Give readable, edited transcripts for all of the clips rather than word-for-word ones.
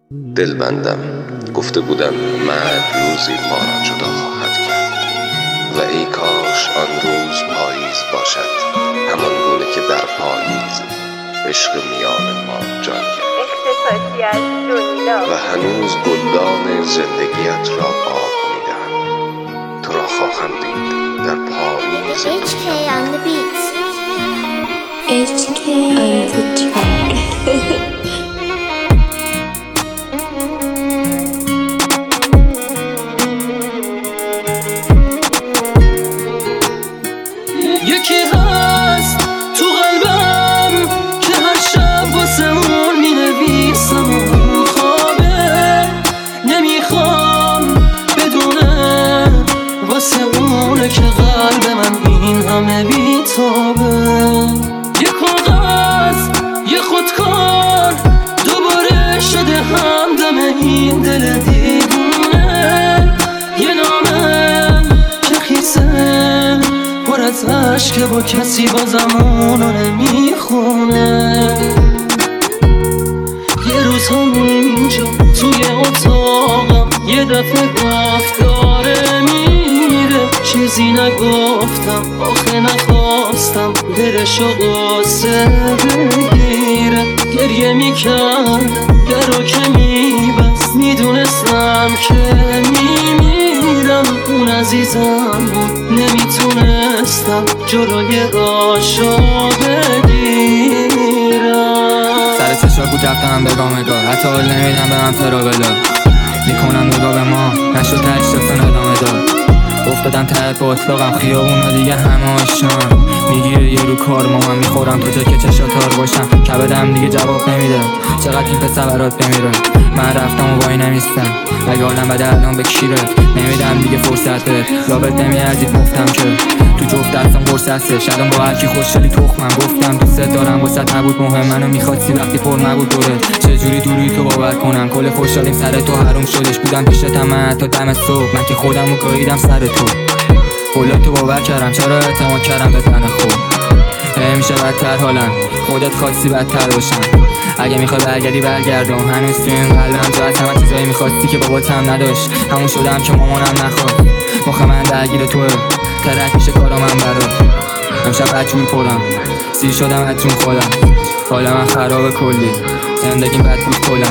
دلبندم گفته بودم مرگ روزی ما را جدا خواهد کرد و ای کاش آن روز پاییز باشد، همان گونه که در پاییز عشق میان ما جان گرفت و هنوز گلدان زندگیت را آب میدهم. تو را خواهم دید در پاییز HK on the beat. HK on the track. یکی هست تو قلبم که هر شب واسه اون مینویسم اون خوابه، نمیخوام بدونه واسه اونه که قلب من این همه بیتابه. یه کاغذ یه خودکار دوباره شده همدم این دل دیوونه، یه نامه که خیسه پر از عشق با کسی بازم اونو نمیخونه. یه روز همینجا توی اتاقم یه دفعه گفت داره میره، چیزی نگفتم آخه نخواستم دلشو قصه بگیره. گریه میکردم درو که میبست، میدونستم که میمیرم. اون عزیزم بود نمیتونستم جلوی راشو بگیرم. سر چشار بود رفتم بگاه حتی حال نمیدم به من فراغلا میکنم نگاه به ما نشد تشتفتن ادامه دار. افتادم ته باطلاقم خیابون ها دیگه همه آشنام، میگیره یه رو کار من میخورم تا جا که چشاتار باشم. کبدم دیگه جواب نمیده چقدر این پسر برات بمیره. من رفتم و وای نمیستم اگه حالم بده الان بکشیرت نمیدم دیگه فرصت بهت. رابط نمیارزید مفتم که تو جفت دستم قرص هسته شدم با هرکی خوشحالی تخمم. گفتم دوست دارم واسط نبود مهم منو میخواستی وقتی پر نبود دورت. چجوری دوری تو باور کنم کل خوشحالیم سر تو حروم شدش. بودم پیشتم من حتی دم صبح من که خودم رو گاهیدم سر تو. اولا تو باور کردم چرا اعتماد کردم به تن خود. همیشه بدتر حالم خودت خواستی بدتر باشم. اگه میخوای برگردی برگردم هنوز تو این قلبم جا از همه چیزایی میخواستی که بابات هم نداشت. همون شدم که مامانم نخواد مخ من درگیر توه ترک میشه کارا من برات. امشب بچور پرم سیر شدم از جون خودم حالا من خراب کلی زندگیم بد بود کلم.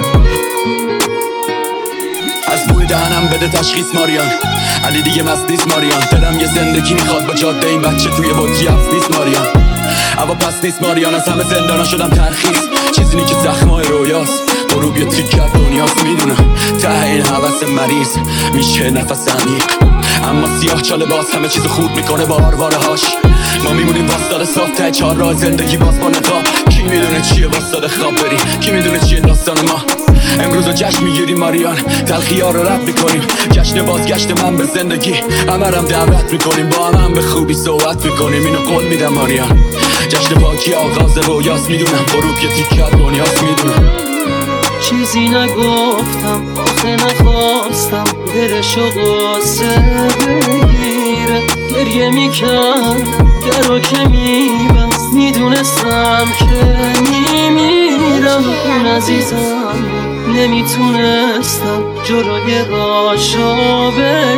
از بوی دهنم بده تشخیص ماریان علی دیگه مست نیست ماریان. دلم یه زندگی میخواد با جاده این بچه توی بطری هفت نیست ماریان. اما پس نیست ماریان از همه زندانا شدم ترخیص. چیزی نی که زخمای رویاست غروب یه تیک از دنیاست. میدونم ته این حوث مریض میشه نفس عمیق، اما سیاه چاله باز همه چیزو خورد میکنه با آرواره هاش. ما میمونیم واسطاده صاف ته چهار راه زندگی باز با نقاب. کی میدونه چیه واسطاده خواب بریم، کی میدونه چیه داستان ما. امروز رو جشن میگیریم ماریان تلخی ها رو رد میکنیم. جشن بازگشت من به زندگی همرم دعوت میکنیم. با هم به خوبی صحبت میکنیم اینو قول میدم ماریان. جشن پاکی آغاز رویاست میدونم غروب یه تیکه از دنیاست میدونم. چیزی نگفتم آخه نخواستم دلشو قصه بگیره. گریه میکرد درو که میبست، میدونستم که میمیرم. اون عزیزم نمیتونستم جلوی راشو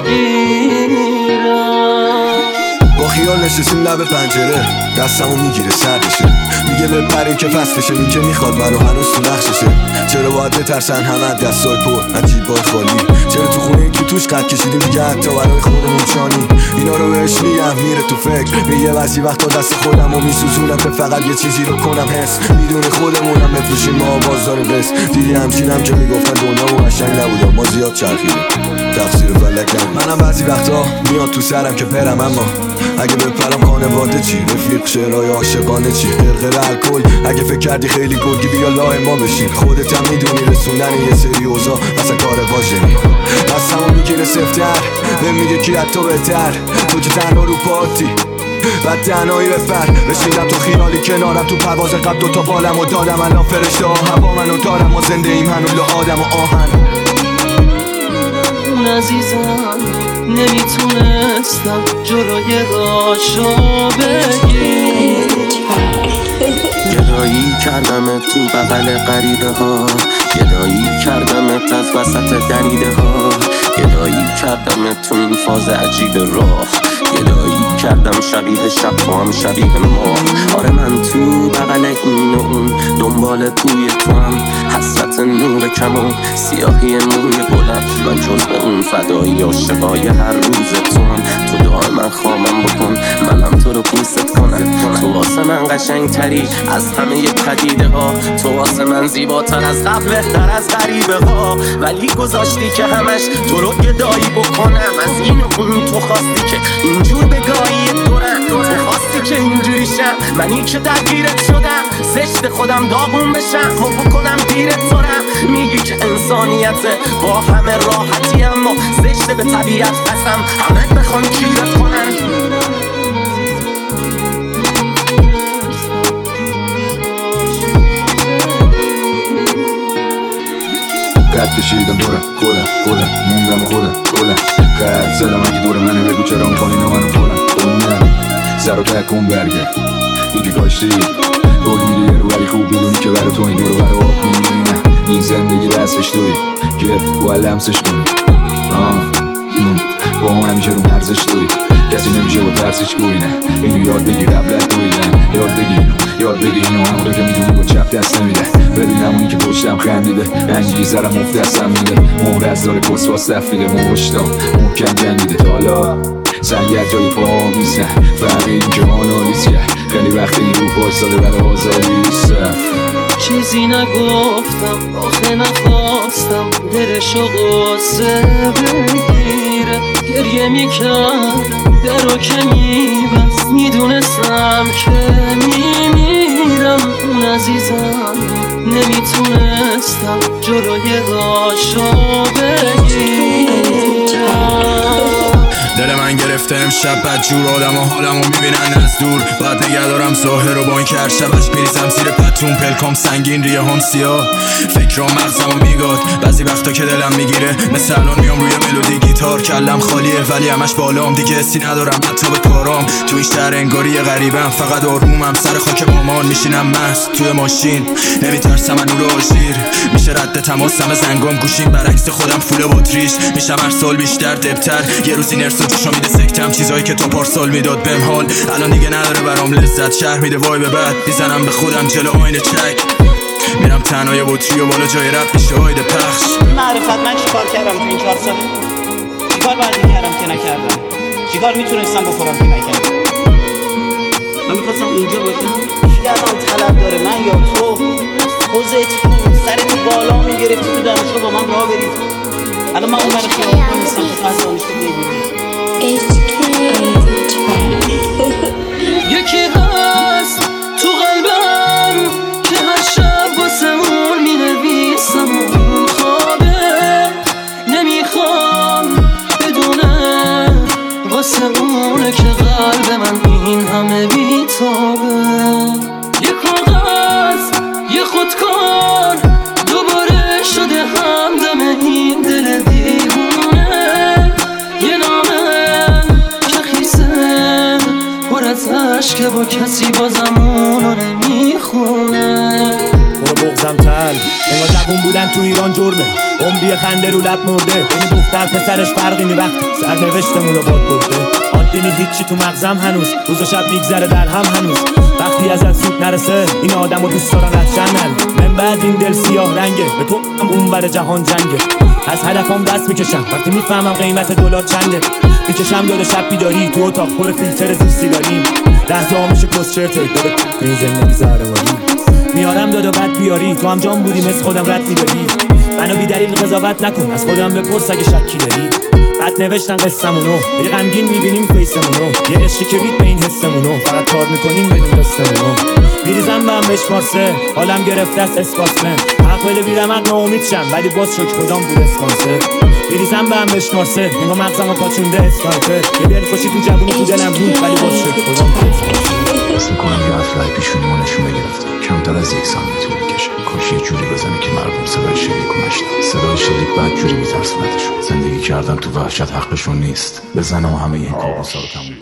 بگیرم. با خیال نشستیم لب پنجره دستمو میگیره سردشه میگه بپری که فصلشه. این که میخواد منو هنوز تو نقششه. چرا باید بترسن همه دستای پر عجیبای خالی. چرا تو خونه این که توش قد کشیدیم دیگه حتی برای خودمون چانی. اینا رو بهش میگم میره تو فکر میگه بعضی وقتا دست خودم رو میسوزونم که فقط یه چیزی رو کنم حس. میدونه خودمونم بفروشیم ما بازار قص. دیدی همچینم که میگفتن دنیا و قشنگ نبود ما زیاد چرخیدیم تقصیر فلک نبود. منم بعضی وقتا میاد تو سرم که پرم اما اگه بپرم خانواده چی، رفیق شعرهای عاشقانه چی، قرقر الکل اگه فکر کردی خیلی گرگی بیا لای ما بشین. خودت هم میدونی رسوندن یه سری اوضاع مثلا کار واژنی. دستمو میگیره سفتر به میگه کی حتی بهتر. تو که تنها رو پاتی و تنهایی بفر رسیدم تو خیالی کنارم تو پرواز قبل دوتا بالم و دادم الان فرشته ها هوا منو دارم و زنده ایم هنوز آدم و آهن. اون عزیزم نمیتونستم جلوی راشو بگیرم. گدایی کردمت تو بغل غریبه ها، گدایی کردمت از وسط دریده ها، گدایی کردمت تو این فاز عجیب راه، گدایی کردم شبیه شب تو هم شبیه ما. آره من تو بغل این و اون دنبال توی تو هم، حسرت نور کم و سیاهی موی بلند، من جز به اون فدایی عاشقای هر روز تو هم. تو دعا من خوابم بکن منم تو رو پوست کنم، تو واسه من قشنگ تری از همه پدیده ها، تو واسه من زیباتر از قبل بهتر از غریبه ها، ولی گذاشتی که همش تو رو گدایی بکنم. از این و اون تو خواستی که اینجور بگاهی دورم، تو خواستی که اینجوری شم منی که درگیرت شدم، زشت خودم داغون بشم و بکنم دیرت دارم. میگی که انسانیته با همه راحتی، اما زشت به طبیعت قسم همه بخوان کیرت کنن. قد کشیدم دورم خودم موندم خودم قد زدم اگه دور منه بگو چرا میکنی نمانم خودم سر و تکون برگرد دیگه کاشتی گل میری رو ولی خوب بدونی که برای تو این دورو برای آب میبینی. این زندگی دستش توی که باید لمسش کنی، با هم همیشه رو مرزش توی کسی نمیشه با ترسش گوی. نه اینو یاد بگیر قبل از دویدن، یاد بگیر اینو همونو که میدونی با چپ دست نمیده. ببین همونی که پشتم خندیده رنگی سرم مفت دستم میده، مهر از داره کسواس دفیده مشتام محکم جنگیده. تا حالا سنگر جای پا میزن فرق این که آنالیزیه، خیلی وقت این رو پایستاده برای آزادیست. چیزی نگفتم آخه نخواستم دلشو قصه بگیره، گریه میکرد درو که میبست، میدونستم که میمیرم. اون عزیزم نمیتونستم جلوی راشو بگیرم. دل من گرفته امشب بدجور، آدم و حالمو میبینن از دور، بعد نگه دارم ظاهر رو با این که هر شبش میریزم زیر پتون، پلکام سنگین ریه هم سیاه، فکرام مغزمو میگاد. بعضی وقتا که دلم میگیره مثل الان میام روی ملودی گیتار، کلم خالیه ولی همش بالام، دیگه حسی ندارم حتی به کارام. تو این شهر انگاری غریبم، فقط آرومم سر خاک مامان، میشینم مست توی ماشین نمیترسم از نور آژیر، میشه رد تماسم زنگام گوشیم برعکس خودم فول باتریش، میشم هر سال بیشتر دبتر، یه روزی نرس و جوشا میده سکتم، چیزایی که تو پارسال میداد بهم حال الان دیگه نداره برام لذت، شهر میده وای به بعد میزنم به خودم جلو آینه چک، میرم تنهای بطری و بالا جای رپ میشه آیده پخش. معرفت من چیکار کردم تو این 4 ساله؟ چیکار باید میکردم که نکردم؟ چیکار میتونستم بکنم که نکردم؟ من میخواستم اونجا باشم، کی الان طلب داره من یا تو؟ خوزت سرت بالا میگرفتی تو دانشگاه با من راه برید، الان من اون برای خیابان نیستم که تو از دانشگاه بگیرم. یکی هست تو قلبم که هر شب واسه اون مینویسم، اون خوابه نمیخوام بدونه واسه اونه که قلب من این همه بیتابه. یه کاغذ یه خودکار دوباره شده همدم این دل دیوونه، یه نامه که خیسه پر از عشق با کسی بازم اونو نمیخونه. برو بغزم تل انگار جوون بودن تو ایران جرمه، عمری خنده رو لب مرده، بین دختر پسرش فرقی نی وقتی سرنوشتمونو باد برده. عادی نی هیچی تو مغزم هنوز، روز و شب میگذره در هم هنوز، وقتی ازت سود نرسه این آدمو دوست دارن ردشن. من بعد این دل سیاه رنگه، به تو هم اون بر جهان جنگه، از هدفم دست میکشم وقتی میفهمم قیمت دلار چنده، میکشم یاد شب بیداری تو اتاق پر فیلتر زیستی داریم، لحظه ها میشه کس چرته داره این زندگی زهرواری، میارم داد و بد بیاری تو هم جان بودی مثل خودم رد میدادی، منو بی دلیل قضاوت نکن از خودم بپرس اگه شکی داری. بعد نوشتن قصه‌مونو یه غمگین میبینیم فیسمونو، یه عشقی که رید به این حسمونو، فقط کار میکنیم بدون دستمونو، میریزم به هم بشمارسه حالم گرفته است اسپاسمن، حق بده بیرم حق ناامید شم ولی باز شکر خودم بود اسپانسر، میریزم به هم بشمارسه نگاه مغزم و پاچونده اسنایپر، یه دلخوشی تو جوونی تو دلم بود ولی باز شکر خودم بود اسپانسر. حس میکنم یه اطلعی پیشونیمو نشونه گرفته، کمتر از 1 ثانیه طول میکشه، کاش یه جوری بزنه که مردم صدای شلیک و نشنن، صدای شلیک بعد جوری میترسونتشون، زندگی کردن تو وحشت حقشون نیست، بزنه و همه این کابوسا رو تموم